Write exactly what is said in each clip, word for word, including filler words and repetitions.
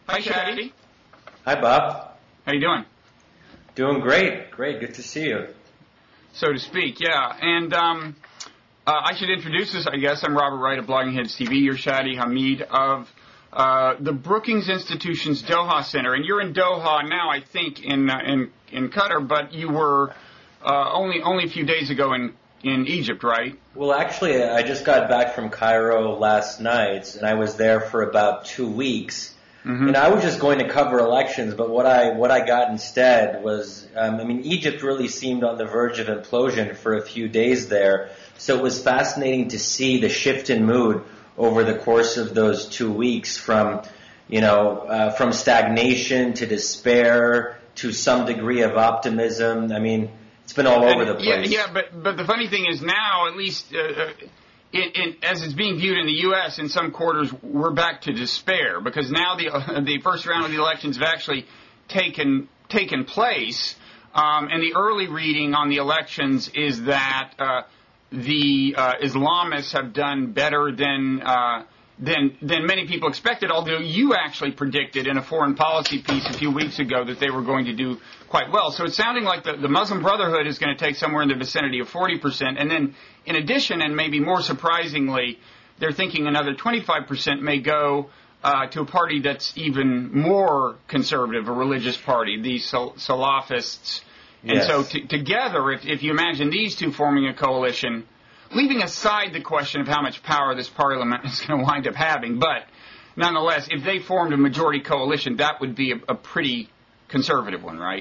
Hi, Shadi. Hi, Bob. How you doing? Doing great. Great. Good to see you. So to speak, yeah. And um, uh, I should introduce us, I guess. I'm Robert Wright of Blogging Heads T V. You're Shadi Hamid of uh, the Brookings Institution's Doha Center. And you're in Doha now, I think, in uh, in, in Qatar, but you were uh, only only a few days ago in, in Egypt, right? Well, actually, I just got back from Cairo last night, and I was there for about two weeks. Mm-hmm. And I was just going to cover elections, but what I what I got instead was, um, I mean, Egypt really seemed on the verge of implosion for a few days there. So it was fascinating to see the shift in mood over the course of those two weeks from, you know, uh, from stagnation to despair to some degree of optimism. I mean, it's been all over the place. Yeah, yeah, but but the funny thing is now, at least. Uh, In, in, as it's being viewed in the U S, in some quarters, we're back to despair because now the uh, the first round of the elections have actually taken taken place, um, and the early reading on the elections is that uh, the uh, Islamists have done better than uh, than than many people expected. Although you actually predicted in a foreign policy piece a few weeks ago that they were going to do quite well. So it's sounding like the, the Muslim Brotherhood is going to take somewhere in the vicinity of forty percent, and then in addition, and maybe more surprisingly, they're thinking another twenty-five percent may go uh, to a party that's even more conservative, a religious party, the Sal- Salafists. And yes. so t- together, if, if you imagine these two forming a coalition, leaving aside the question of how much power this parliament is going to wind up having, but nonetheless, if they formed a majority coalition, that would be a, a pretty conservative one, right?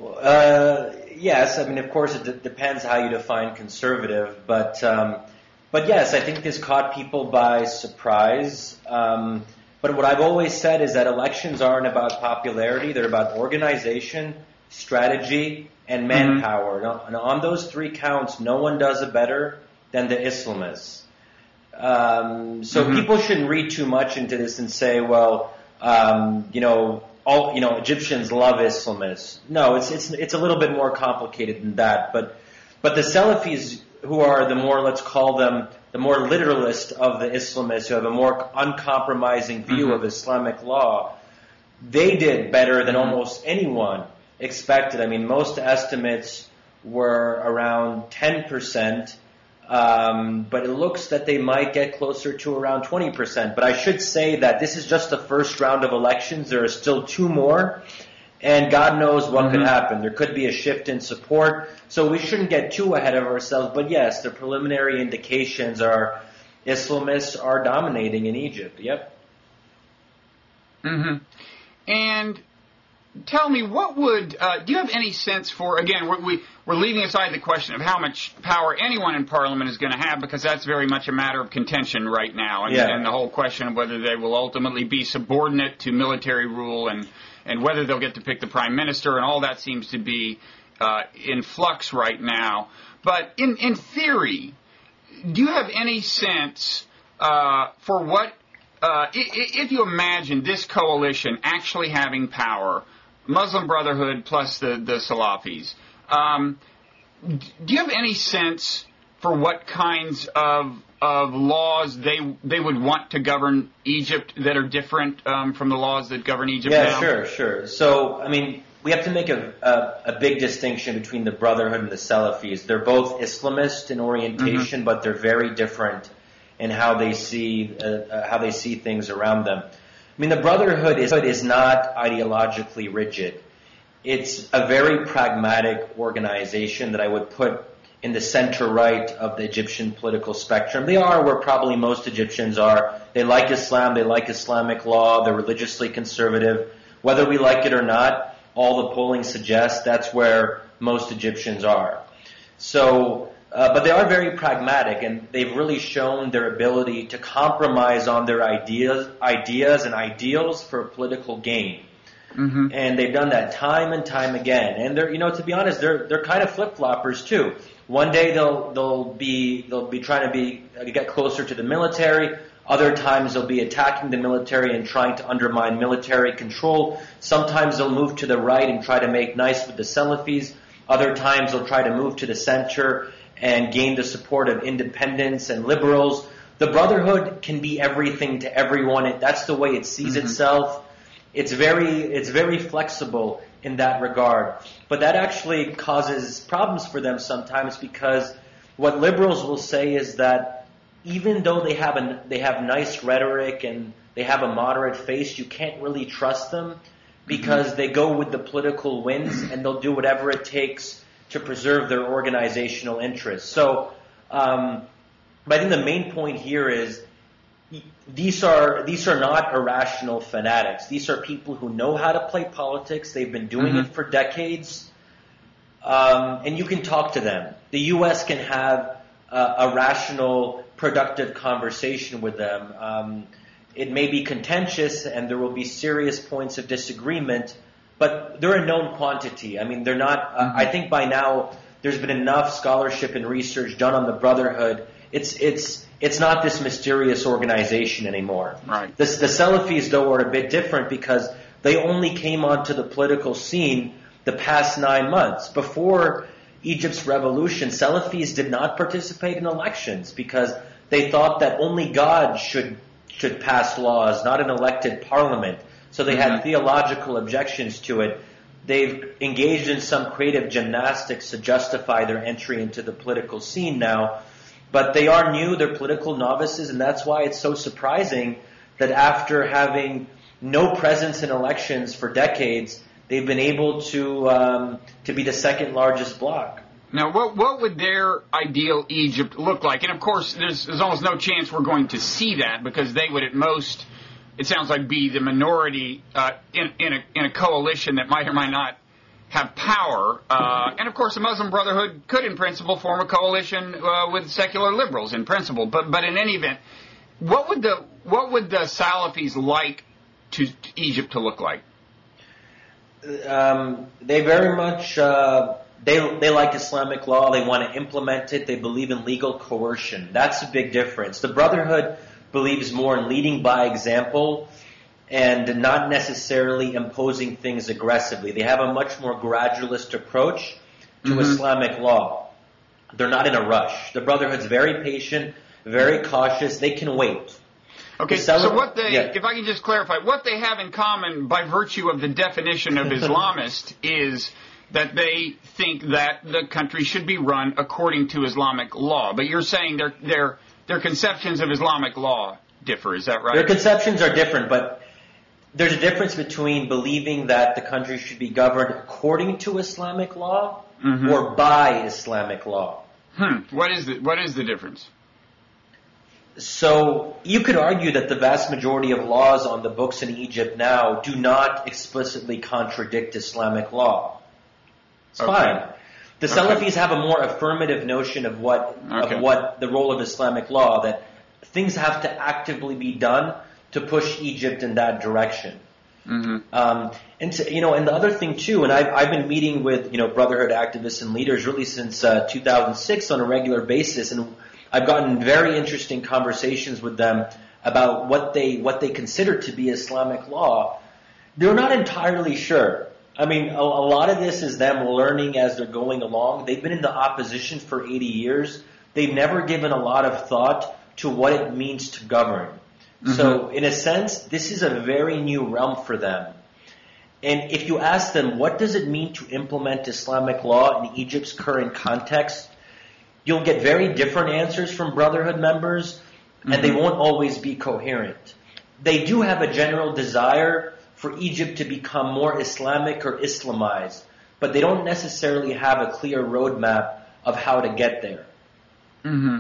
Uh, yes, I mean, of course, it d- depends how you define conservative, but um, but yes, I think this caught people by surprise. Um, but what I've always said is that elections aren't about popularity; they're about organization, strategy, and manpower. Mm-hmm. And on those three counts, no one does it better than the Islamists. Um, so mm-hmm. people shouldn't read too much into this and say, well, um, you know. All you know, Egyptians love Islamists. No, it's it's it's a little bit more complicated than that. But but the Salafis, who are the more, let's call them the more literalist of the Islamists, who have a more uncompromising view mm-hmm. of Islamic law, they did better than mm-hmm. almost anyone expected. I mean, most estimates were around ten percent. Um, but it looks that they might get closer to around twenty percent. But I should say that this is just the first round of elections. There are still two more, and God knows what mm-hmm. could happen. There could be a shift in support, so we shouldn't get too ahead of ourselves. But yes, the preliminary indications are Islamists are dominating in Egypt. Yep. Mm-hmm. And tell me, what would, uh, do you have any sense for, again, we're, we, we're leaving aside the question of how much power anyone in Parliament is going to have, because that's very much a matter of contention right now, and, yeah. and the whole question of whether they will ultimately be subordinate to military rule and, and whether they'll get to pick the prime minister, and all that seems to be uh, in flux right now. But in, in theory, do you have any sense uh, for what, uh, if you imagine this coalition actually having power, Muslim Brotherhood plus the, the Salafis. Um, do you have any sense for what kinds of of laws they they would want to govern Egypt that are different um, from the laws that govern Egypt yeah, now? Yeah, sure, sure. So, I mean, we have to make a, a, a big distinction between the Brotherhood and the Salafis. They're both Islamist in orientation, mm-hmm. but they're very different in how they see uh, uh, how they see things around them. I mean, the Brotherhood is, is not ideologically rigid. It's a very pragmatic organization that I would put in the center-right of the Egyptian political spectrum. They are where probably most Egyptians are. They like Islam, they like Islamic law, they're religiously conservative. Whether we like it or not, all the polling suggests that's where most Egyptians are. So, Uh, but they are very pragmatic, and they've really shown their ability to compromise on their ideas, ideas and ideals for political gain. Mm-hmm. And they've done that time and time again. And they're, you know, to be honest, they're they're kind of flip-floppers too. One day they'll they'll be they'll be trying to be uh, get closer to the military. Other times they'll be attacking the military and trying to undermine military control. Sometimes they'll move to the right and try to make nice with the Salafis. Other times they'll try to move to the center and gain the support of independents and liberals. The Brotherhood can be everything to everyone. That's the way it sees mm-hmm. itself. it's very it's very flexible in that regard. But that actually causes problems for them sometimes, because what liberals will say is that even though they have a, they have nice rhetoric and they have a moderate face, you can't really trust them, because mm-hmm. they go with the political winds and they'll do whatever it takes to preserve their organizational interests. So, um, but I think the main point here is these are these are not irrational fanatics. These are people who know how to play politics. They've been doing mm-hmm. it for decades, um, and you can talk to them. The U S can have uh, a rational, productive conversation with them. Um, it may be contentious, and there will be serious points of disagreement, but they're a known quantity. I mean, they're not. Uh, mm-hmm. I think by now there's been enough scholarship and research done on the Brotherhood. It's it's. It's not this mysterious organization anymore. Right. The, the Salafis, though, are a bit different, because they only came onto the political scene the past nine months. Before Egypt's revolution, Salafis did not participate in elections because they thought that only God should should pass laws, not an elected parliament. So they mm-hmm. had theological objections to it. They've engaged in some creative gymnastics to justify their entry into the political scene now. But they are new, they're political novices, and that's why it's so surprising that after having no presence in elections for decades, they've been able to um, to be the second largest bloc. Now, what what would their ideal Egypt look like? And of course, there's, there's almost no chance we're going to see that, because they would at most, it sounds like, be the minority uh, in, in, a, in a coalition that might or might not have power, uh, and of course the Muslim Brotherhood could in principle form a coalition uh, with secular liberals in principle, but but in any event, what would the what would the Salafis like to, to Egypt to look like? Um, they very much uh, they they like Islamic law. They want to implement it. They believe in legal coercion. That's a big difference. The Brotherhood believes more in leading by example and not necessarily imposing things aggressively. They have a much more gradualist approach to mm-hmm. Islamic law. They're not in a rush. The Brotherhood's very patient, very cautious. They can wait. Okay, so what they, yeah. if I can just clarify, what they have in common by virtue of the definition of Islamist is that they think that the country should be run according to Islamic law. But you're saying their their their conceptions of Islamic law differ, is that right? Their conceptions are different, but there's a difference between believing that the country should be governed according to Islamic law mm-hmm. or by Islamic law. Hmm. What is the, what is the difference? So you could argue that the vast majority of laws on the books in Egypt now do not explicitly contradict Islamic law. It's okay. fine. The Salafis okay. have a more affirmative notion of what okay. of what the role of Islamic law, that things have to actively be done to push Egypt in that direction. Mm-hmm. Um, and to, you know, and the other thing too, and I've I've been meeting with you know Brotherhood activists and leaders really since uh, two thousand six on a regular basis, and I've gotten very interesting conversations with them about what they what they consider to be Islamic law. They're not entirely sure. I mean, a, a lot of this is them learning as they're going along. They've been in the opposition for eighty years. They've never given a lot of thought to what it means to govern. Mm-hmm. So, in a sense, this is a very new realm for them. And if you ask them, what does it mean to implement Islamic law in Egypt's current context, you'll get very different answers from Brotherhood members, and mm-hmm. they won't always be coherent. They do have a general desire for Egypt to become more Islamic or Islamized, but they don't necessarily have a clear roadmap of how to get there. Mm-hmm.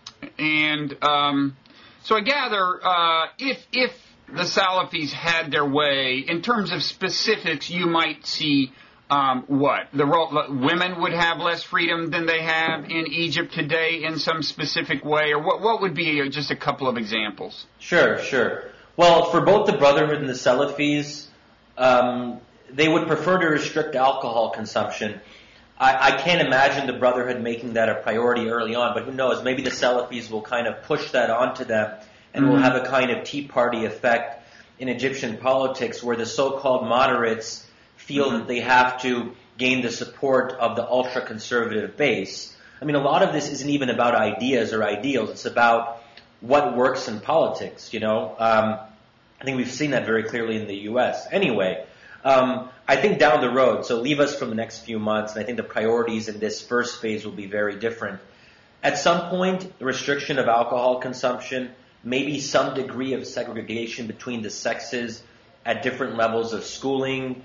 And um, so I gather uh, if if the Salafis had their way, in terms of specifics, you might see um, what? The role, women would have less freedom than they have in Egypt today in some specific way, or what, what would be just a couple of examples? Sure, sure. Well, for both the Brotherhood and the Salafis, um, they would prefer to restrict alcohol consumption. I, I can't imagine the Brotherhood making that a priority early on, but who knows? Maybe the Salafis will kind of push that onto them, and mm-hmm. will have a kind of Tea Party effect in Egyptian politics, where the so-called moderates feel mm-hmm. that they have to gain the support of the ultra-conservative base. I mean, a lot of this isn't even about ideas or ideals. It's about what works in politics, you know. Um, I think we've seen that very clearly in the U S. Anyway, um, I think down the road, so leave us from the next few months, and I think the priorities in this first phase will be very different. At some point, the restriction of alcohol consumption, maybe some degree of segregation between the sexes at different levels of schooling.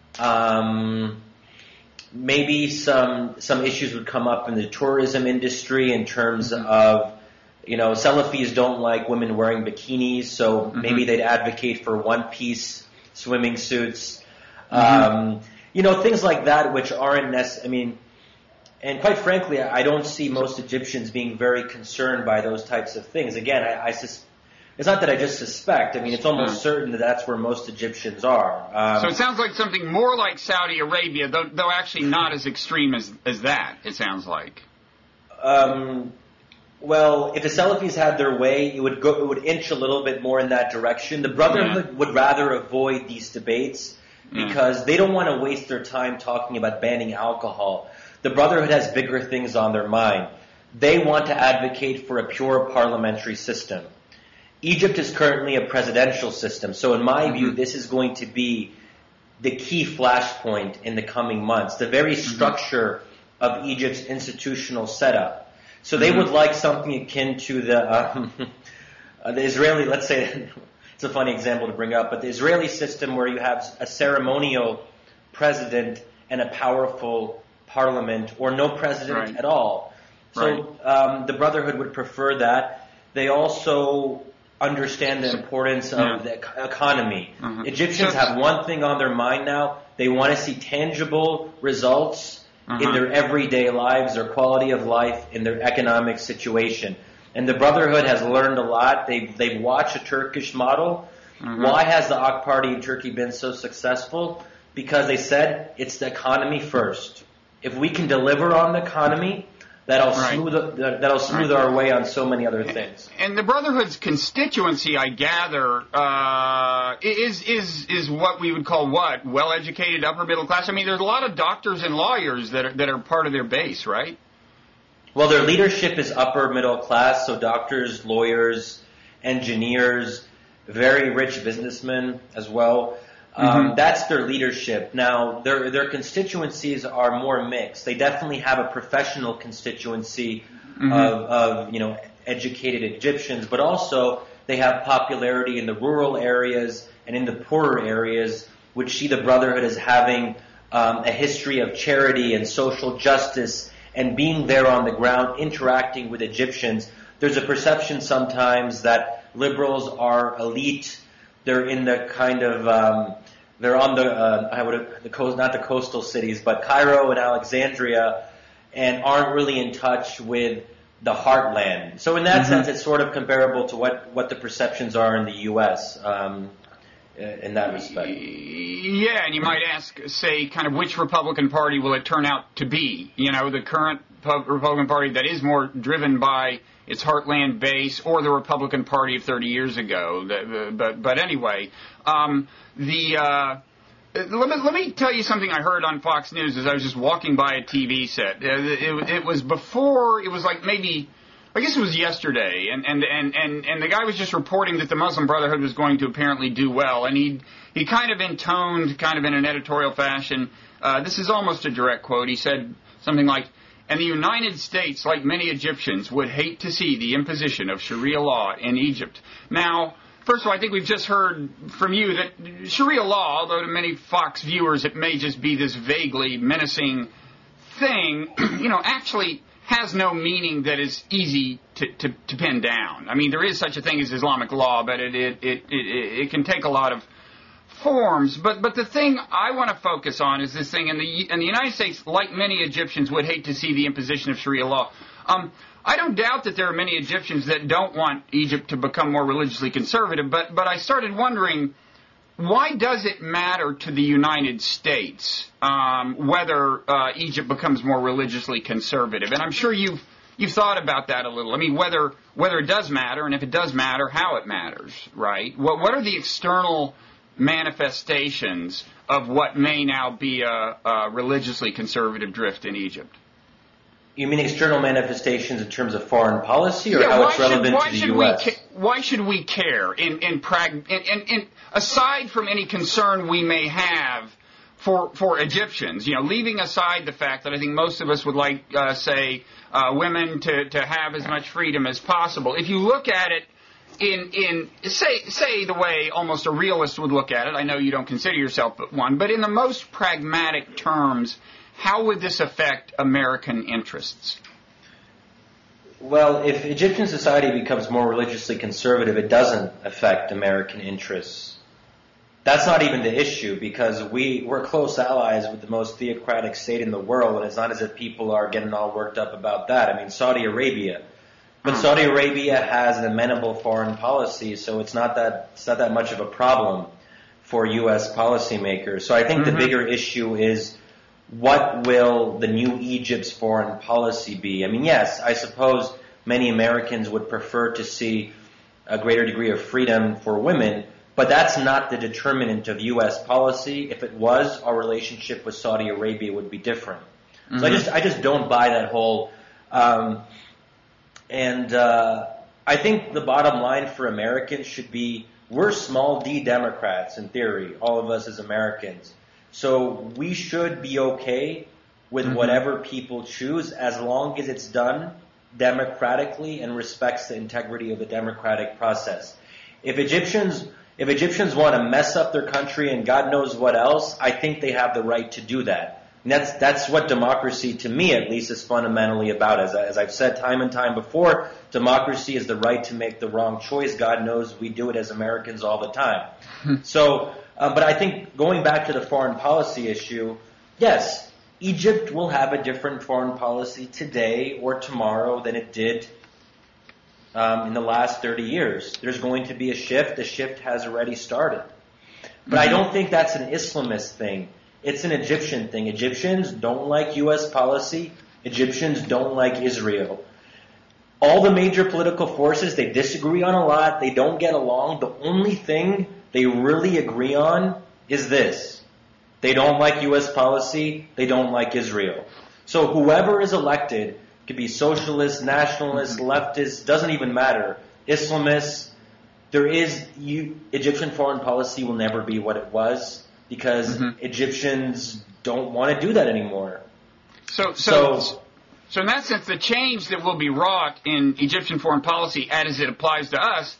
Um, maybe some some issues would come up in the tourism industry in terms of, you know, Salafis don't like women wearing bikinis, so mm-hmm. maybe they'd advocate for one-piece swimming suits. Mm-hmm. Um, you know, things like that which aren't necessary. I mean, and quite frankly, I don't see most Egyptians being very concerned by those types of things. Again, I, I sus- it's not that I just suspect. I mean, it's almost certain that that's where most Egyptians are. Um, so it sounds like something more like Saudi Arabia, though, though actually not as extreme as, as that, it sounds like. Um, well, if the Salafis had their way, it would go, it would inch a little bit more in that direction. The Brotherhood yeah. would rather avoid these debates because yeah. they don't want to waste their time talking about banning alcohol. The Brotherhood has bigger things on their mind. They want to advocate for a pure parliamentary system. Egypt is currently a presidential system, so in my mm-hmm. view, this is going to be the key flashpoint in the coming months, the very mm-hmm. structure of Egypt's institutional setup. So they mm-hmm. would like something akin to the, um, the Israeli, let's say, it's a funny example to bring up, but the Israeli system where you have a ceremonial president and a powerful parliament, or no president right. at all. So right. um, the Brotherhood would prefer that. They also understand the importance of yeah. the economy. Uh-huh. Egyptians so, have one thing on their mind now. They want to see tangible results uh-huh. in their everyday lives, their quality of life, in their economic situation. And the Brotherhood has learned a lot. They've, they've watched a Turkish model. Uh-huh. Why has the A K Party in Turkey been so successful? Because they said it's the economy first. If we can deliver on the economy, that'll right. smooth that'll smooth right. our way on so many other things. And the Brotherhood's constituency, I gather, uh, is is is what we would call what? Well-educated, upper middle class. I mean, there's a lot of doctors and lawyers that are, that are part of their base, right? Well, their leadership is upper middle class, so doctors, lawyers, engineers, very rich businessmen as well. Um, mm-hmm. That's their leadership. Now, their their constituencies are more mixed. They definitely have a professional constituency mm-hmm. of, of, you know, educated Egyptians, but also they have popularity in the rural areas and in the poorer areas, which see the Brotherhood as having um, a history of charity and social justice and being there on the ground, interacting with Egyptians. There's a perception sometimes that liberals are elite. They're in the kind of, um, they're on the, uh, I would, the coast, not the coastal cities, but Cairo and Alexandria, and aren't really in touch with the heartland. So in that mm-hmm. sense, it's sort of comparable to what, what the perceptions are in the U S um, in that respect. Yeah, and you might ask, say, kind of which Republican Party will it turn out to be? You know, the current Republican Party that is more driven by its heartland base, or the Republican Party of thirty years ago. The, the, but but anyway, um, the uh, let me let me tell you something I heard on Fox News as I was just walking by a T V set. It, it, it was before. It was like maybe. I guess it was yesterday, and, and, and, and, and the guy was just reporting that the Muslim Brotherhood was going to apparently do well, and he he kind of intoned, kind of in an editorial fashion, uh, this is almost a direct quote, he said something like, and the United States, like many Egyptians, would hate to see the imposition of Sharia law in Egypt. Now, first of all, I think we've just heard from you that Sharia law, although to many Fox viewers it may just be this vaguely menacing thing, you know, actually has no meaning that is easy to, to, to pin down. I mean, there is such a thing as Islamic law, but it it, it, it, it can take a lot of forms. But but the thing I want to focus on is this thing, and the and the United States, like many Egyptians, would hate to see the imposition of Sharia law. Um, I don't doubt that there are many Egyptians that don't want Egypt to become more religiously conservative, but but I started wondering, why does it matter to the United States um, whether uh, Egypt becomes more religiously conservative? And I'm sure you've you've thought about that a little. I mean, whether whether it does matter, and if it does matter, how it matters, right? What what are the external manifestations of what may now be a, a religiously conservative drift in Egypt? You mean external manifestations in terms of foreign policy, or yeah, how it's relevant should, to the should U S? We ca- why should we care? In in prag, in, in, in aside from any concern we may have for for Egyptians, you know, leaving aside the fact that I think most of us would like, uh, say, uh, women to to have as much freedom as possible. If you look at it in in say say the way almost a realist would look at it, I know you don't consider yourself one, but in the most pragmatic terms, how would this affect American interests? Well, if Egyptian society becomes more religiously conservative, it doesn't affect American interests. That's not even the issue, because we, we're close allies with the most theocratic state in the world, and it's not as if people are getting all worked up about that. I mean, Saudi Arabia. But Saudi Arabia has an amenable foreign policy, so it's not that it's not that much of a problem for U S policymakers. So I think mm-hmm. the bigger issue is, what will the new Egypt's foreign policy be? I mean, yes, I suppose many Americans would prefer to see a greater degree of freedom for women, but that's not the determinant of U S policy. If it was, our relationship with Saudi Arabia would be different. Mm-hmm. So I just I just don't buy that whole... Um, and uh, I think the bottom line for Americans should be, we're small d Democrats in theory, all of us as Americans. So we should be okay with mm-hmm. whatever people choose, as long as it's done democratically and respects the integrity of the democratic process. If Egyptians if Egyptians want to mess up their country and God knows what else, I think they have the right to do that. And that's that's what democracy, to me at least, is fundamentally about. As, as I've said time and time before, democracy is the right to make the wrong choice. God knows we do it as Americans all the time. so... Uh, but I think, going back to the foreign policy issue, yes, Egypt will have a different foreign policy today or tomorrow than it did um, in the last thirty years. There's going to be a shift. The shift has already started. But mm-hmm. I don't think that's an Islamist thing. It's an Egyptian thing. Egyptians don't like U S policy. Egyptians don't like Israel. All the major political forces, they disagree on a lot. They don't get along. The only thing they really agree on is this: they don't like U S policy, they don't like Israel. So whoever is elected, could be socialist, nationalist, leftist, doesn't even matter, Islamists, there is, you, Egyptian foreign policy will never be what it was, because mm-hmm. Egyptians don't want to do that anymore. So, so, so, so in that sense, the change that will be wrought in Egyptian foreign policy, as it applies to us,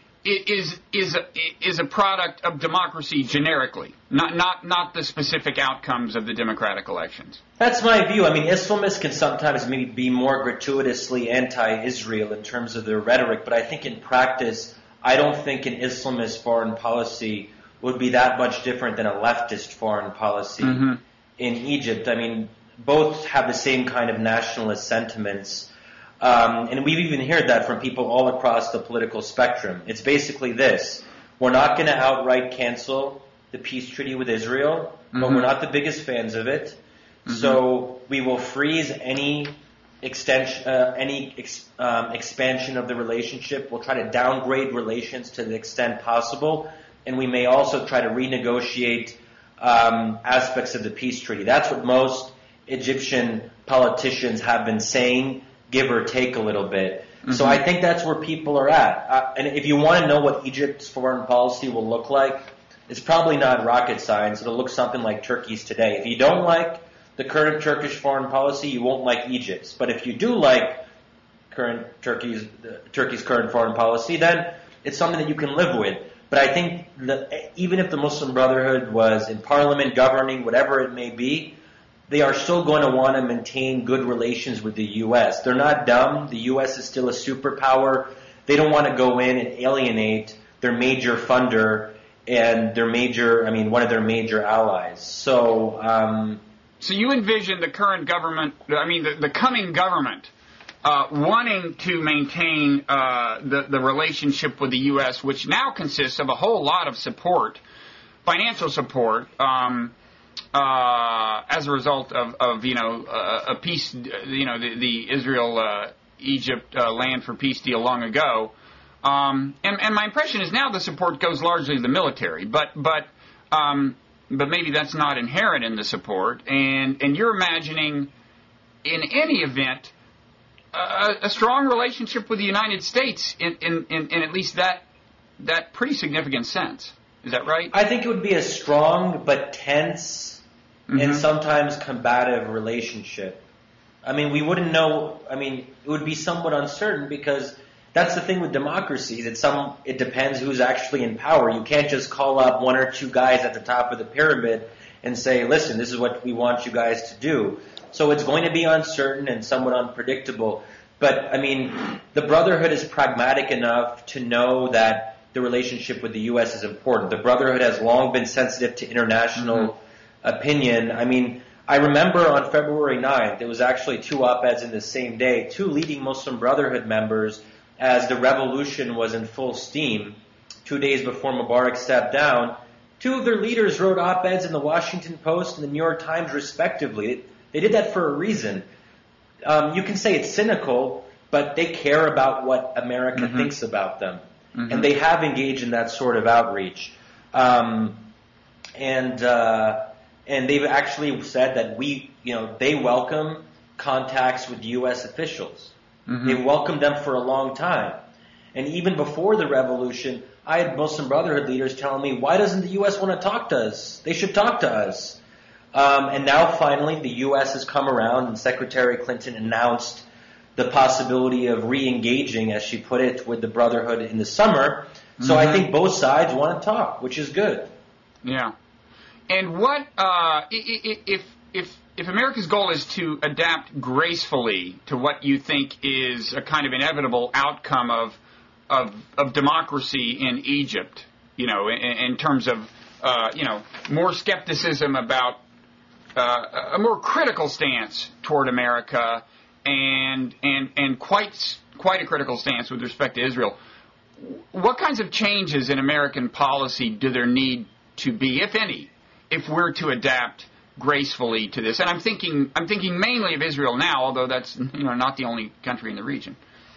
is is a, is a product of democracy generically, not not not the specific outcomes of the democratic elections. That's my view. I mean, Islamists can sometimes maybe be more gratuitously anti-Israel in terms of their rhetoric, but I think in practice, I don't think an Islamist foreign policy would be that much different than a leftist foreign policy mm-hmm. in Egypt. I mean, both have the same kind of nationalist sentiments. Um, and we've even heard that from people all across the political spectrum. It's basically this: we're not going to outright cancel the peace treaty with Israel, mm-hmm. but we're not the biggest fans of it. Mm-hmm. So we will freeze any extension, uh, any ex, um, expansion of the relationship. We'll try to downgrade relations to the extent possible, and we may also try to renegotiate um, aspects of the peace treaty. That's what most Egyptian politicians have been saying, give or take a little bit. Mm-hmm. So I think that's where people are at. Uh, and if you want to know what Egypt's foreign policy will look like, it's probably not rocket science. It'll look something like Turkey's today. If you don't like the current Turkish foreign policy, you won't like Egypt's. But if you do like current Turkey's uh, Turkey's current foreign policy, then it's something that you can live with. But I think that even if the Muslim Brotherhood was in parliament, governing, whatever it may be, they are still going to want to maintain good relations with the U S. They're not dumb. The U S is still a superpower. They don't want to go in and alienate their major funder and their major, I mean, one of their major allies. So, um, so you envision the current government, I mean, the, the coming government, uh, wanting to maintain uh, the, the relationship with the U S, which now consists of a whole lot of support, financial support, um, Uh, as a result of, of you know, uh, a peace, you know, the, the Israel-Egypt uh, uh, land for peace deal long ago, um, and, and my impression is now the support goes largely to the military, but but um, but maybe that's not inherent in the support, and and you're imagining, in any event, a, a strong relationship with the United States in, in, in, in at least that that pretty significant sense. Is that right? I think it would be a strong but tense mm-hmm. and sometimes combative relationship. I mean, we wouldn't know. I mean, it would be somewhat uncertain because that's the thing with democracies. It's some. It depends who's actually in power. You can't just call up one or two guys at the top of the pyramid and say, listen, this is what we want you guys to do. So it's going to be uncertain and somewhat unpredictable. But, I mean, the Brotherhood is pragmatic enough to know that the relationship with the U S is important. The Brotherhood has long been sensitive to international mm-hmm. opinion. I mean, I remember on February ninth, there was actually two op-eds in the same day, two leading Muslim Brotherhood members, as the revolution was in full steam, two days before Mubarak stepped down. Two of their leaders wrote op-eds in the Washington Post and the New York Times, respectively. They did that for a reason. Um, you can say it's cynical, but they care about what America mm-hmm. thinks about them. Mm-hmm. And they have engaged in that sort of outreach. Um, and uh, and they've actually said that we, you know, they welcome contacts with U S officials. Mm-hmm. They've welcomed them for a long time. And even before the revolution, I had Muslim Brotherhood leaders telling me, why doesn't the U S want to talk to us? They should talk to us. Um, and now finally the U S has come around and Secretary Clinton announced the possibility of re-engaging, as she put it, with the Brotherhood in the summer. So mm-hmm. I think both sides want to talk, which is good. Yeah. And what, uh, if, if, if America's goal is to adapt gracefully to what you think is a kind of inevitable outcome of Of, of democracy in Egypt, you know, in, in terms of, uh, you know, more skepticism about uh, a more critical stance toward America, and and and quite quite a critical stance with respect to Israel. What kinds of changes in American policy do there need to be, if any, if we're to adapt gracefully to this? And I'm thinking I'm thinking mainly of Israel now, although that's, you know, not the only country in the region.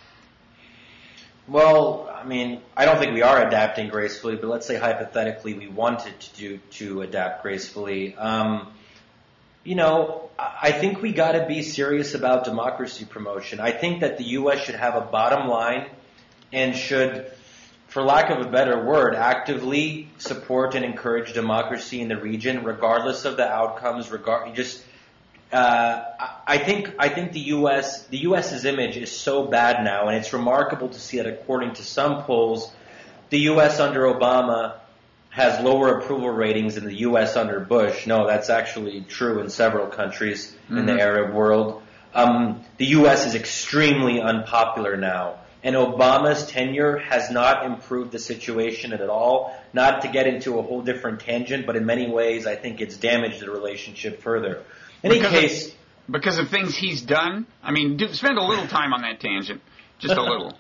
Well, I mean, I don't think we are adapting gracefully, but let's say hypothetically we wanted to do, to adapt gracefully. Um, you know, I think we got to be serious about democracy promotion. I think that the U S should have a bottom line and should, for lack of a better word, actively support and encourage democracy in the region, regardless of the outcomes. Regard, just. Uh, I think I think the U S the US's image is so bad now, and it's remarkable to see that according to some polls, the U S under Obama has lower approval ratings than the U S under Bush. No, that's actually true in several countries mm-hmm. in the Arab world. Um, the U S is extremely unpopular now, and Obama's tenure has not improved the situation at all. Not to get into a whole different tangent, but in many ways, I think it's damaged the relationship further. In any because case, of, because of things he's done. I mean, do, spend a little time on that tangent, just a little.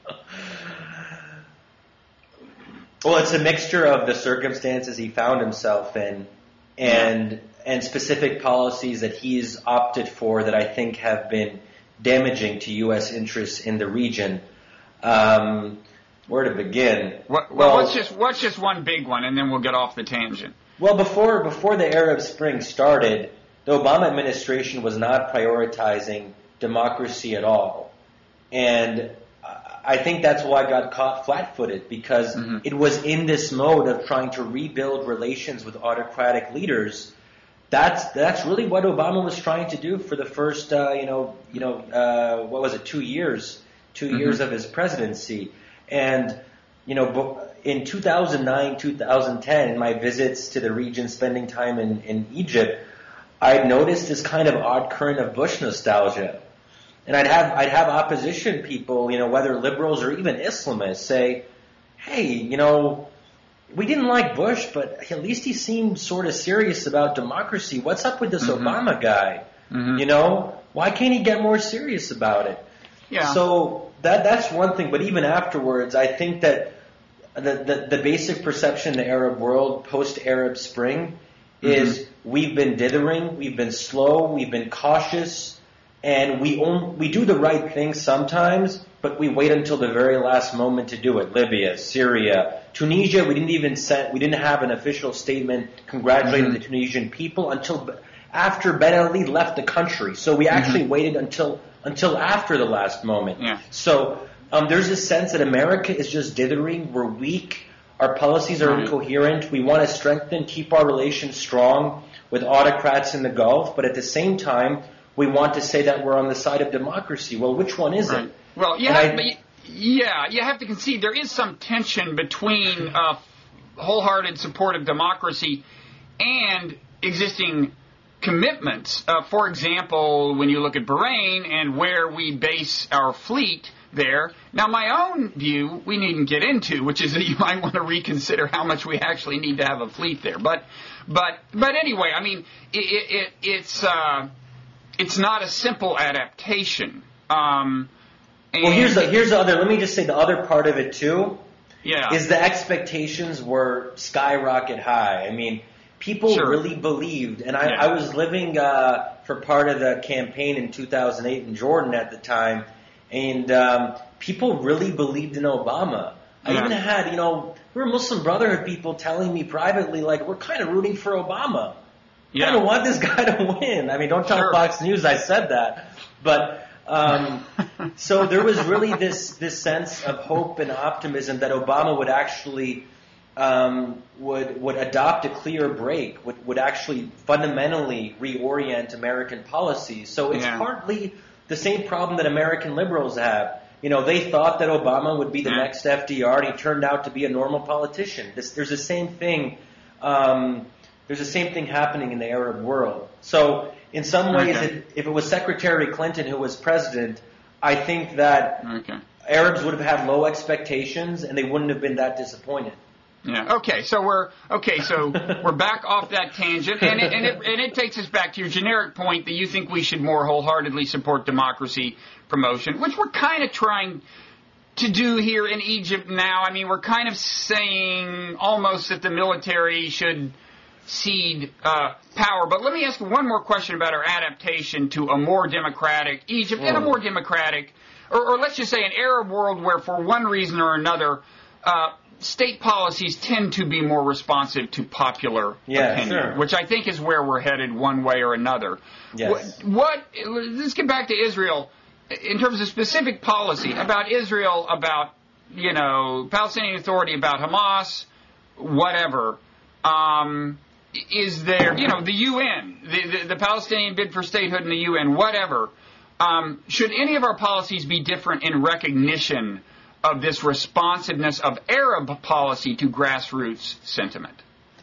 Well, it's a mixture of the circumstances he found himself in, and yeah. and specific policies that he's opted for that I think have been damaging to U S interests in the region. Um, where to begin? What, well, well, what's just what's just one big one, and then we'll get off the tangent. Well, before before the Arab Spring started, the Obama administration was not prioritizing democracy at all. And I think that's why I got caught flat-footed, because mm-hmm. it was in this mode of trying to rebuild relations with autocratic leaders. That's that's really what Obama was trying to do for the first, uh, you know, you know, uh, what was it, two years, two mm-hmm. years of his presidency. And, you know, in two thousand nine, two thousand ten, in my visits to the region, spending time in, in Egypt, I'd noticed this kind of odd current of Bush nostalgia. And I'd have I'd have opposition people, you know, whether liberals or even Islamists, say, hey, you know, we didn't like Bush, but at least he seemed sort of serious about democracy. What's up with this mm-hmm. Obama guy? Mm-hmm. You know, why can't he get more serious about it? Yeah. So that that's one thing. But even afterwards, I think that the the, the basic perception in the Arab world post-Arab Spring is mm-hmm. we've been dithering, we've been slow, we've been cautious, and we own, we do the right thing sometimes, but we wait until the very last moment to do it. Libya, Syria, Tunisia, we didn't even send, we didn't have an official statement congratulating mm-hmm. the Tunisian people until after Ben Ali left the country. So we actually mm-hmm. waited until until after the last moment. Yeah. So um, there's a sense that America is just dithering. We're weak. Our policies are right. incoherent. We want to strengthen, keep our relations strong with autocrats in the Gulf, but at the same time, we want to say that we're on the side of democracy. Well, which one is right. it? Well, you have, I, yeah, you have to concede there is some tension between uh, wholehearted support of democracy and existing commitments. Uh, for example, when you look at Bahrain and where we base our fleet there. Now, my own view, we needn't get into, which is that you might want to reconsider how much we actually need to have a fleet there. But, but, but anyway, I mean, it, it, it's uh, it's not a simple adaptation. Um, well, here's the here's the other. Let me just say the other part of it too. Yeah. Is the expectations were skyrocket high. I mean, people sure. really believed, and I, yeah. I was living uh, for part of the campaign in two thousand eight in Jordan at the time. And um, people really believed in Obama. I yeah. even had, you know, there were Muslim Brotherhood people telling me privately, like, we're kind of rooting for Obama. Yeah. I don't want this guy to win. I mean, don't tell sure. Fox News I said that. But um, so there was really this this sense of hope and optimism that Obama would actually um, would would adopt a clear break, would would actually fundamentally reorient American policies. So it's yeah. partly the same problem that American liberals have. You know, they thought that Obama would be the yeah. next F D R, and he turned out to be a normal politician. This, there's the same thing. Um, there's the same thing happening in the Arab world. So, in some ways, okay. it, if it was Secretary Clinton who was president, I think that okay. Arabs would have had low expectations, and they wouldn't have been that disappointed. Yeah. Okay. So we're okay. So we're back off that tangent, and it, and it and it takes us back to your generic point that you think we should more wholeheartedly support democracy promotion, which we're kind of trying to do here in Egypt now. I mean, we're kind of saying almost that the military should cede uh, power. But let me ask you one more question about our adaptation to a more democratic Egypt mm. and a more democratic, or, or let's just say an Arab world where, for one reason or another, uh, state policies tend to be more responsive to popular yeah, opinion, sure. which I think is where we're headed one way or another. Yes. What, what, let's get back to Israel in terms of specific policy about Israel, about, you know, Palestinian Authority, about Hamas, whatever. Um, is there, you know, the U N, the, the, the Palestinian bid for statehood in the U N, whatever. Um, should any of our policies be different in recognition of this responsiveness of Arab policy to grassroots sentiment?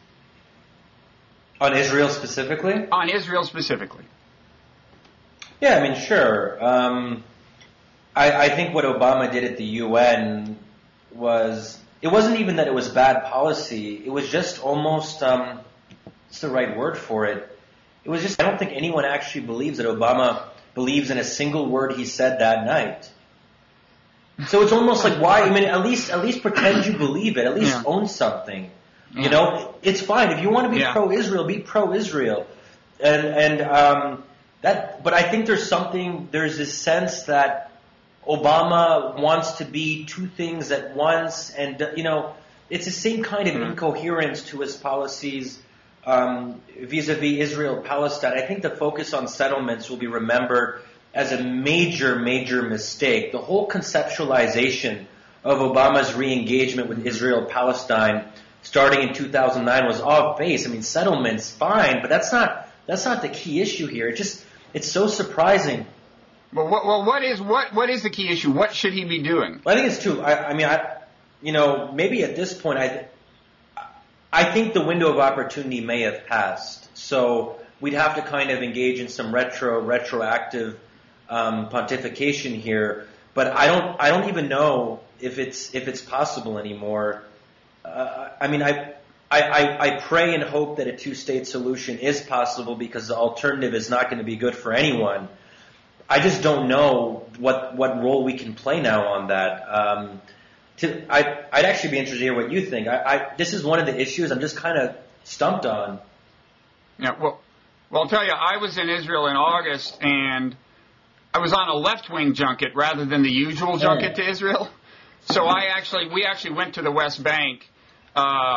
On Israel specifically? On Israel specifically. Yeah, I mean, sure. Um, I, I think what Obama did at the U N was, it wasn't even that it was bad policy. It was just almost, um, what's the right word for it? It was just, I don't think anyone actually believes that Obama believes in a single word he said that night. So it's almost like, why? I mean, at least at least pretend you believe it. At least yeah. own something. Yeah. You know, it's fine if you want to be yeah. pro-Israel, be pro-Israel, and and um, that. But I think there's something. There's this sense that Obama wants to be two things at once, and you know, it's the same kind of mm-hmm. incoherence to his policies um, vis-a-vis Israel, Palestine. I think the focus on settlements will be remembered as a major, major mistake. The whole conceptualization of Obama's re-engagement with Israel, Palestine, starting in two thousand nine, was off base. I mean, settlements, fine, but that's not that's not the key issue here. It just it's so surprising. Well, what, well, what is what what is the key issue? What should he be doing? Well, I think it's two. I, I mean, I, you know, maybe at this point, I, I think the window of opportunity may have passed. So we'd have to kind of engage in some retro, retroactive um, pontification here. But I don't, I don't even know if it's if it's possible anymore. Uh, I mean, I, I, I pray and hope that a two-state solution is possible because the alternative is not going to be good for anyone. I just don't know what what role we can play now on that. Um, to, I, I'd actually be interested to hear what you think. I, I, this is one of the issues I'm just kind of stumped on. Yeah, well, well, I'll tell you, I was in Israel in August, and I was on a left-wing junket rather than the usual junket to Israel. So I actually, we actually went to the West Bank, uh,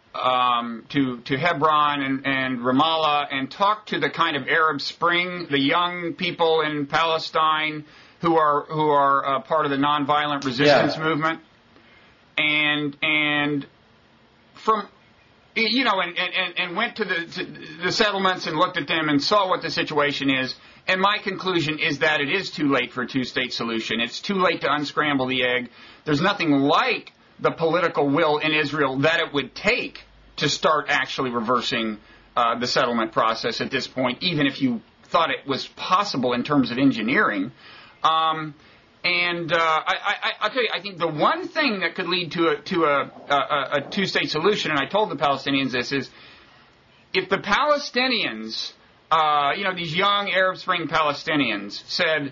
um, to to Hebron and, and Ramallah and talk to the kind of Arab Spring, the young people in Palestine who are who are uh, part of the nonviolent resistance yeah. movement, and and from you know and, and, and went to the to the settlements and looked at them and saw what the situation is. And my conclusion is that it is too late for a two-state solution. It's too late to unscramble the egg. There's nothing like the political will in Israel that it would take to start actually reversing uh, the settlement process at this point, even if you thought it was possible in terms of engineering. Um, and uh, I, I, I'll tell you, I think the one thing that could lead to a, to a, a, a two-state solution, and I told the Palestinians this, is if the Palestinians... Uh, you know, these young Arab Spring Palestinians said,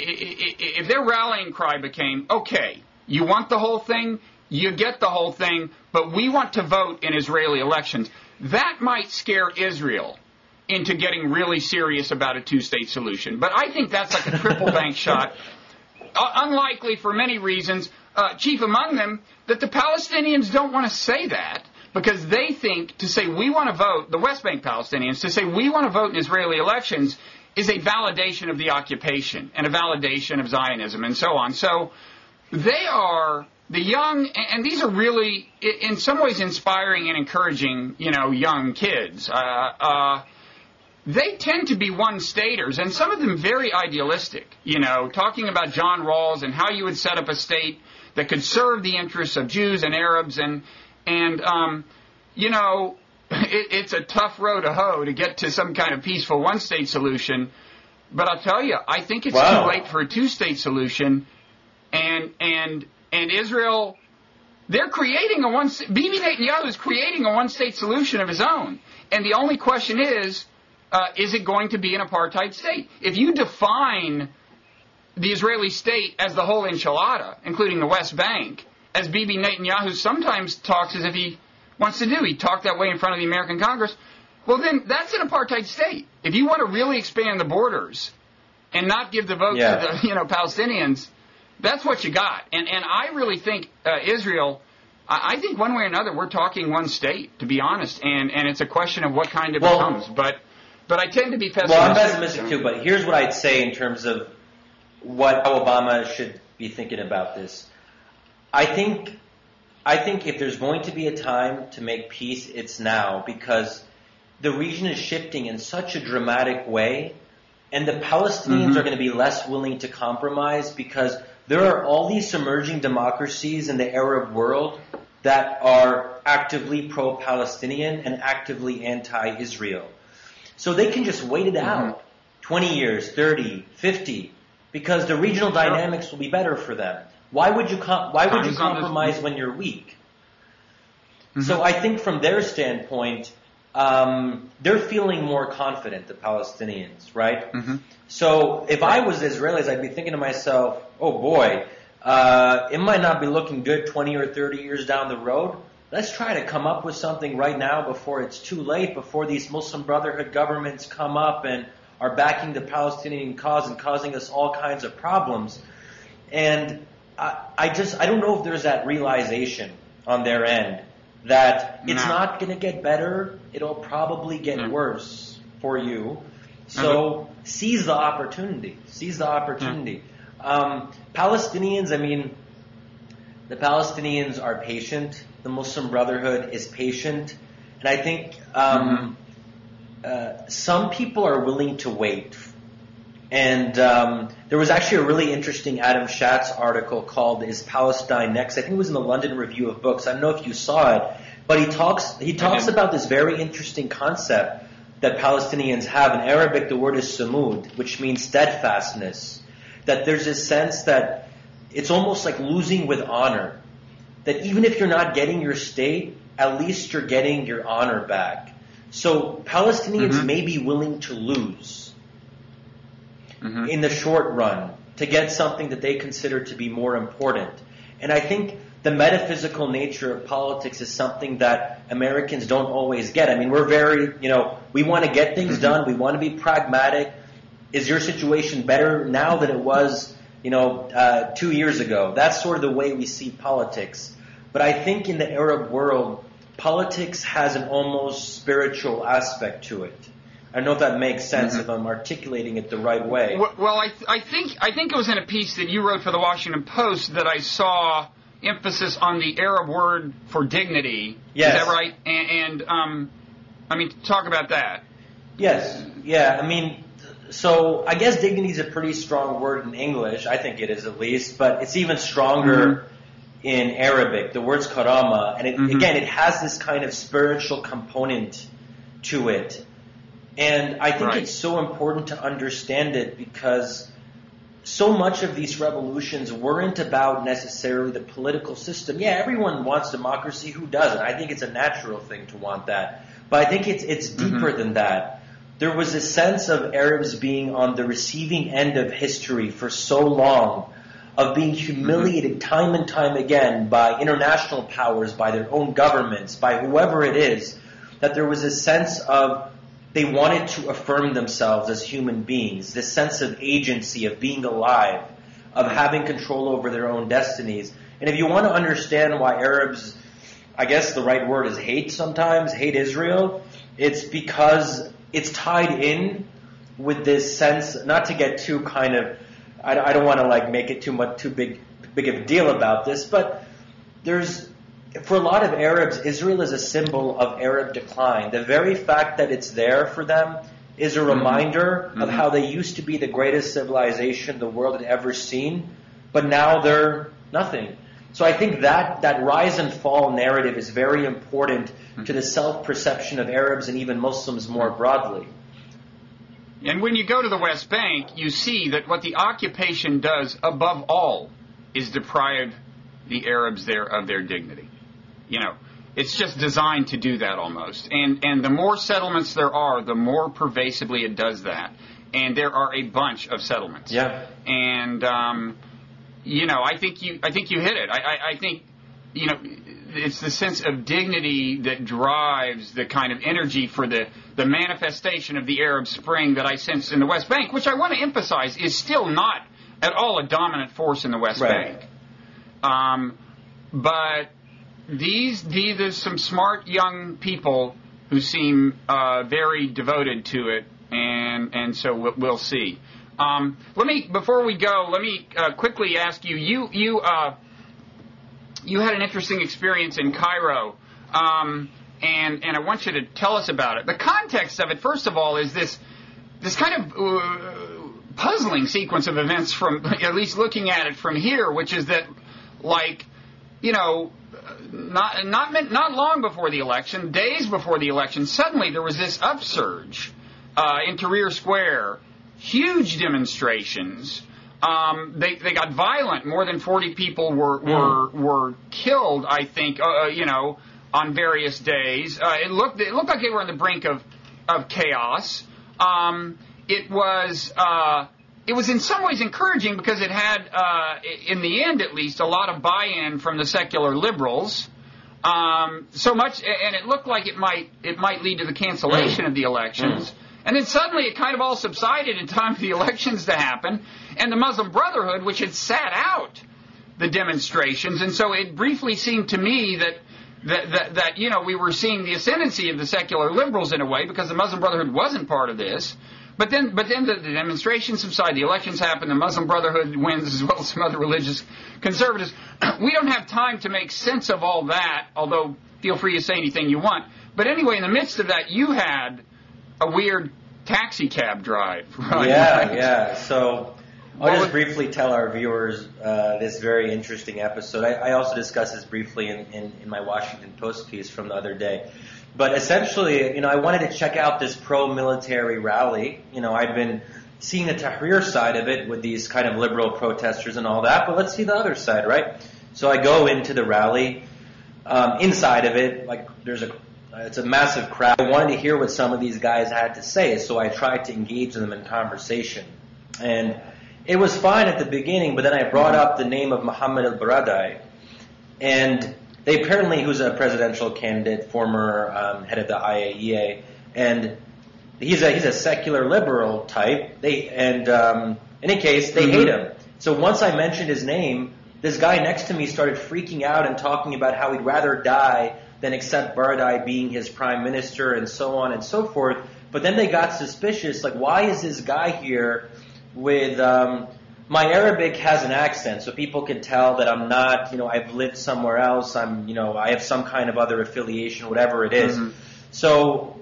if their rallying cry became, okay, you want the whole thing, you get the whole thing, but we want to vote in Israeli elections, that might scare Israel into getting really serious about a two-state solution. But I think that's like a triple bank shot, uh, unlikely for many reasons, uh, chief among them, that the Palestinians don't want to say that. Because they think to say we want to vote, the West Bank Palestinians, to say we want to vote in Israeli elections is a validation of the occupation and a validation of Zionism and so on. So they are the young, and these are really, in some ways, inspiring and encouraging, you know, young kids. Uh, uh, they tend to be one-staters, and some of them very idealistic, you know, talking about John Rawls and how you would set up a state that could serve the interests of Jews and Arabs and And, um, you know, it, it's a tough road to hoe to get to some kind of peaceful one-state solution. But I'll tell you, I think it's wow. too late for a two-state solution. And and and Israel, they're creating a one. Bibi Netanyahu is creating a one-state solution of his own. And the only question is, uh, is it going to be an apartheid state? If you define the Israeli state as the whole enchilada, including the West Bank, as Bibi Netanyahu sometimes talks as if he wants to do. He talked that way in front of the American Congress. Well, then that's an apartheid state. If you want to really expand the borders and not give the vote yeah. to the you know Palestinians, that's what you got. And and I really think uh, Israel, I, I think one way or another we're talking one state, to be honest. And, and it's a question of what kind it well, becomes. But but I tend to be pessimistic. Well, I'm pessimistic so. too, but here's what I'd say in terms of what Obama should be thinking about this. I think, I think if there's going to be a time to make peace, it's now, because the region is shifting in such a dramatic way, and the Palestinians mm-hmm. are going to be less willing to compromise because there are all these emerging democracies in the Arab world that are actively pro-Palestinian and actively anti-Israel. So they can just wait it mm-hmm. out, twenty years, thirty, fifty, because the regional dynamics will be better for them. Why would you com- why would you compromise when you're weak? Mm-hmm. So I think from their standpoint, um, they're feeling more confident, the Palestinians, right? Mm-hmm. So if I was Israelis, I'd be thinking to myself, oh boy, uh, it might not be looking good twenty or thirty years down the road. Let's try to come up with something right now before it's too late, before these Muslim Brotherhood governments come up and are backing the Palestinian cause and causing us all kinds of problems. And I, I just, I don't know if there's that realization on their end that it's no. not going to get better. It'll probably get no. worse for you. So no. seize the opportunity. Seize the opportunity. No. Um, Palestinians, I mean, the Palestinians are patient. The Muslim Brotherhood is patient. And I think um, mm-hmm. uh, some people are willing to wait. And um, there was actually a really interesting Adam Schatz article called "Is Palestine Next?" I think it was in the London Review of Books. I don't know if you saw it, but he talks he talks about this very interesting concept that Palestinians have. In Arabic, the word is sumud, which means steadfastness. That there's this sense that it's almost like losing with honor. That even if you're not getting your state, at least you're getting your honor back. So Palestinians mm-hmm. may be willing to lose. Mm-hmm. in the short run to get something that they consider to be more important. And I think the metaphysical nature of politics is something that Americans don't always get. I mean, we're very, you know, we want to get things mm-hmm. done. We want to be pragmatic. Is your situation better now than it was, you know, uh, two years ago? That's sort of the way we see politics. But I think in the Arab world, politics has an almost spiritual aspect to it. I don't know if that makes sense, mm-hmm. if I'm articulating it the right way. Well, I, th- I think I think it was in a piece that you wrote for the Washington Post that I saw emphasis on the Arab word for dignity. Yes. Is that right? And, and um, I mean, talk about that. Yes. Yeah. I mean, so I guess dignity is a pretty strong word in English. I think it is, at least, but it's even stronger mm-hmm. in Arabic. The word's karama, and it, mm-hmm. again, it has this kind of spiritual component to it. And I think right. it's so important to understand it because so much of these revolutions weren't about necessarily the political system. Yeah, everyone wants democracy. Who doesn't? I think it's a natural thing to want that. But I think it's it's deeper mm-hmm. than that. There was a sense of Arabs being on the receiving end of history for so long, of being humiliated mm-hmm. time and time again by international powers, by their own governments, by whoever it is, that there was a sense of they wanted to affirm themselves as human beings, this sense of agency, of being alive, of having control over their own destinies. And if you want to understand why Arabs, I guess the right word is hate sometimes, hate Israel, it's because it's tied in with this sense, not to get too kind of, I, I don't want to like make it too much, too big, big of a deal about this, but there's, for a lot of Arabs, Israel is a symbol of Arab decline. The very fact that it's there for them is a reminder mm-hmm. of how they used to be the greatest civilization the world had ever seen, but now they're nothing. So I think that, that rise and fall narrative is very important mm-hmm. to the self-perception of Arabs and even Muslims more broadly. And when you go to the West Bank, you see that what the occupation does above all is deprive the Arabs there of their dignity. You know, it's just designed to do that almost. And and the more settlements there are, the more pervasively it does that. And there are a bunch of settlements. Yeah. And, um, you know, I think you I think you hit it. I, I, I think, you know, it's the sense of dignity that drives the kind of energy for the, the manifestation of the Arab Spring that I sense in the West Bank, which I want to emphasize is still not at all a dominant force in the West right. Bank. Um, but... These, these, there's some smart young people who seem uh, very devoted to it, and and so we'll, we'll see. Um, let me, before we go, let me uh, quickly ask you. You you uh, you had an interesting experience in Cairo, um, and and I want you to tell us about it. The context of it, first of all, is this this kind of uh, puzzling sequence of events from at least looking at it from here, which is that, like, you know. Not not not long before the election, days before the election, suddenly there was this upsurge uh, in Tahrir Square, huge demonstrations. Um, they they got violent. More than forty people were were mm. were killed. I think uh, you know on various days. Uh, it looked it looked like they were on the brink of of chaos. Um, it was. Uh, It was in some ways encouraging because it had, uh, in the end at least, a lot of buy-in from the secular liberals. Um, so much, and it looked like it might it might lead to the cancellation mm. of the elections. Mm. And then suddenly it kind of all subsided in time for the elections to happen. And the Muslim Brotherhood, which had sat out the demonstrations, and so it briefly seemed to me that that, that, that you know, we were seeing the ascendancy of the secular liberals in a way because the Muslim Brotherhood wasn't part of this. But then, but then the, the demonstrations subside, the elections happen, the Muslim Brotherhood wins as well as some other religious conservatives. We don't have time to make sense of all that, although feel free to say anything you want. But anyway, in the midst of that, you had a weird taxi cab drive, right? Yeah, right? yeah. So I'll just briefly tell our viewers uh, this very interesting episode. I, I also discussed this briefly in, in, in my Washington Post piece from the other day. But essentially, you know, I wanted to check out this pro-military rally. You know, I'd been seeing the Tahrir side of it with these kind of liberal protesters and all that, but let's see the other side, right? So I go into the rally. Um, inside of it, like, there's a, it's a massive crowd. I wanted to hear what some of these guys had to say, so I tried to engage them in conversation. And it was fine at the beginning, but then I brought up the name of Mohammed al-Baradei, and they apparently, who's a presidential candidate, former um, head of the I A E A, and he's a he's a secular liberal type. They and um, in any case, they mm-hmm. hate him. So once I mentioned his name, this guy next to me started freaking out and talking about how he'd rather die then accept Baradei being his prime minister and so on and so forth. But then they got suspicious, like, why is this guy here with, um, my Arabic has an accent, so people can tell that I'm not, you know, I've lived somewhere else, I'm, you know, I have some kind of other affiliation, whatever it is. Mm-hmm. So,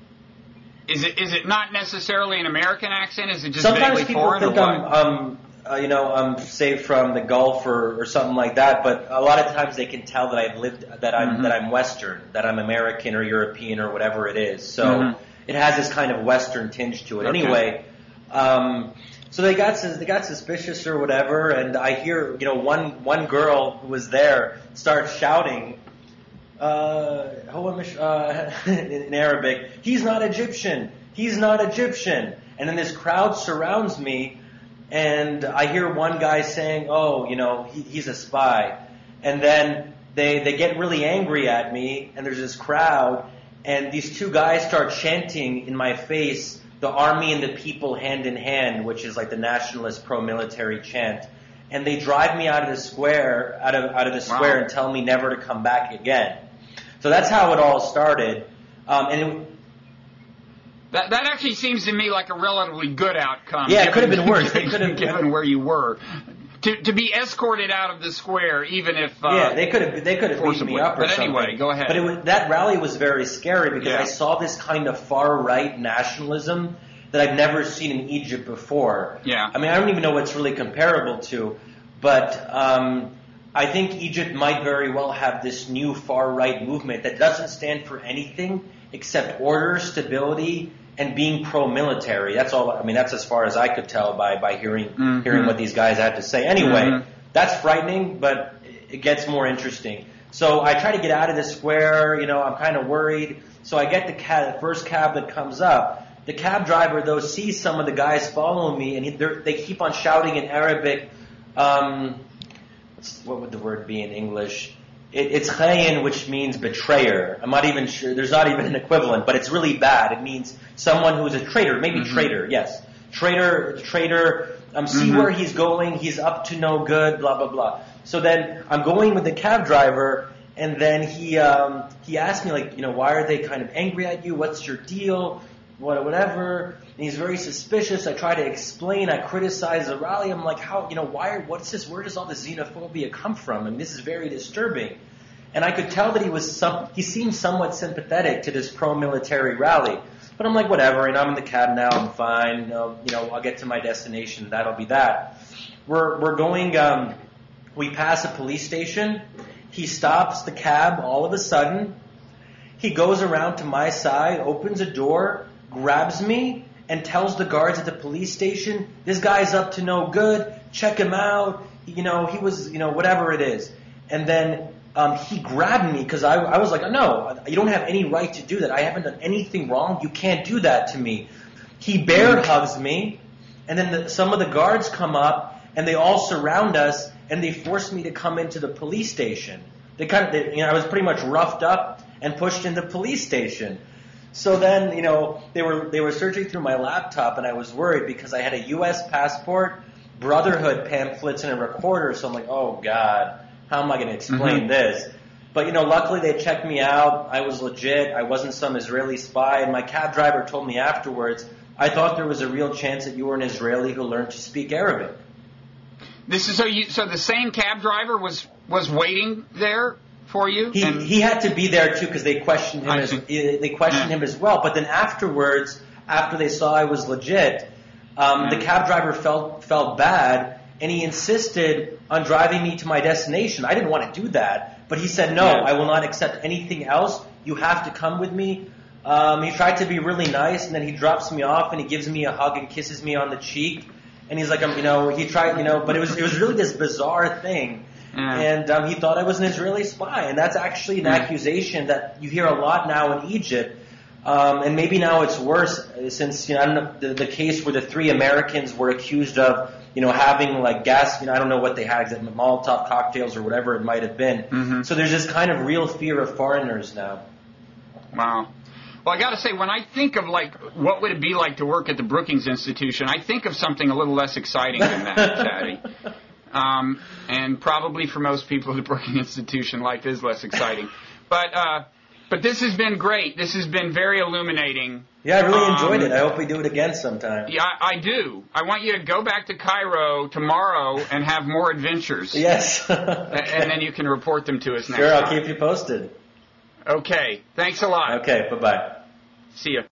Is it is it not necessarily an American accent? Is it just sometimes vaguely people foreign think or I'm, what? um, uh, you know, I'm say from the Gulf or, or something like that. But a lot of times they can tell that I've lived, that I'm Mm-hmm. that I'm Western, that I'm American or European or whatever it is. So Mm-hmm. it has this kind of Western tinge to it. Okay. Anyway, um, so they got sus- they got suspicious or whatever, and I hear, you know, one one girl who was there start shouting. Uh, uh, in Arabic, he's not Egyptian, he's not Egyptian. And then this crowd surrounds me, and I hear one guy saying, oh, you know, he, he's a spy. And then they, they get really angry at me, and there's this crowd, and these two guys start chanting in my face, the army and the people hand in hand, which is like the nationalist pro-military chant. And they drive me out of the square, out of, out of the square Wow. and tell me never to come back again. So that's how it all started. Um, and it, That that actually seems to me like a relatively good outcome. Yeah, it given- could have been worse. They could have given where you were. To to be escorted out of the square, even if uh, yeah, they could have they could have beaten forcibly. me up or But something. anyway, go ahead. But it was, that rally was very scary because Yeah. I saw this kind of far right nationalism that I've never seen in Egypt before. Yeah. I mean, I don't even know what it's really comparable to, but um, I think Egypt might very well have this new far right movement that doesn't stand for anything except order, stability, and being pro-military. That's all. I mean, that's as far as I could tell by by hearing Mm-hmm. hearing what these guys had to say. Anyway, Mm-hmm. that's frightening, but it gets more interesting. So I try to get out of the square. You know, I'm kind of worried. So I get the cab, the first cab that comes up. The cab driver, though, sees some of the guys following me, and he, they keep on shouting in Arabic. Um, what's, what would the word be in English? It, it's khayin, which means betrayer. I'm not even sure. There's not even an equivalent, but it's really bad. It means someone who's a traitor. Maybe Mm-hmm. traitor, yes. Traitor, traitor. Um, see Mm-hmm. where he's going. He's up to no good, blah, blah, blah. So then I'm going with the cab driver, and then he um, he asked me, like, you know, why are they kind of angry at you? What's your deal? What, whatever. And he's very suspicious. I try to explain. I criticize the rally. I'm like, how, you know, why, what's this? Where does all this xenophobia come from? I mean, this is very disturbing. And I could tell that he was some, he seemed somewhat sympathetic to this pro-military rally. But I'm like, whatever, and I'm in the cab now, I'm fine. You know, you know I'll get to my destination. That'll be that. We're, we're going, um, we pass a police station. He stops the cab all of a sudden. He goes around to my side, opens a door, grabs me, and tells the guards at the police station, this guy's up to no good, check him out, you know, he was, you know, whatever it is. And then um, he grabbed me because I, I was like, no, you don't have any right to do that. I haven't done anything wrong. You can't do that to me. He bear hugs me, and then the, some of the guards come up, and they all surround us, and they force me to come into the police station. They kind of, they, you know, I was pretty much roughed up and pushed in the police station. So then, you know, they were they were searching through my laptop, and I was worried because I had a U S passport, Brotherhood pamphlets, and a recorder. So I'm like, oh God, how am I going to explain Mm-hmm. this? But, you know, luckily they checked me out. I was legit. I wasn't some Israeli spy. And my cab driver told me afterwards, I thought there was a real chance that you were an Israeli who learned to speak Arabic. This is so you. So the same cab driver was was waiting there for you. He and, he had to be there too because they questioned him I as see. they questioned Yeah. him as well. But then afterwards, after they saw I was legit, um, Yeah. the cab driver felt felt bad, and he insisted on driving me to my destination. I didn't want to do that, but he said, "No, Yeah. I will not accept anything else. You have to come with me." Um, he tried to be really nice, and then he drops me off, and he gives me a hug and kisses me on the cheek, and he's like, um, you know, he tried, you know, but it was it was really this bizarre thing. Yeah. And um, he thought I was an Israeli spy, and that's actually an Yeah. accusation that you hear a lot now in Egypt. Um, and maybe now it's worse uh, since, you know, I don't know, the, the case where the three Americans were accused of, you know, having like gas, you know, I don't know what they had, Molotov cocktails or whatever it might have been. Mhm. So there's this kind of real fear of foreigners now. Wow. Well, I got to say, when I think of like what would it be like to work at the Brookings Institution, I think of something a little less exciting than that, Chaddy. Um, and probably for most people, the Brookings Institution life is less exciting. But uh, but this has been great. This has been very illuminating. Yeah, I really um, enjoyed it. I hope we do it again sometime. Yeah, I, I do. I want you to go back to Cairo tomorrow and have more adventures. Yes. Okay. And then you can report them to us next Sure, time. I'll keep you posted. Okay. Thanks a lot. Okay, bye-bye. See ya.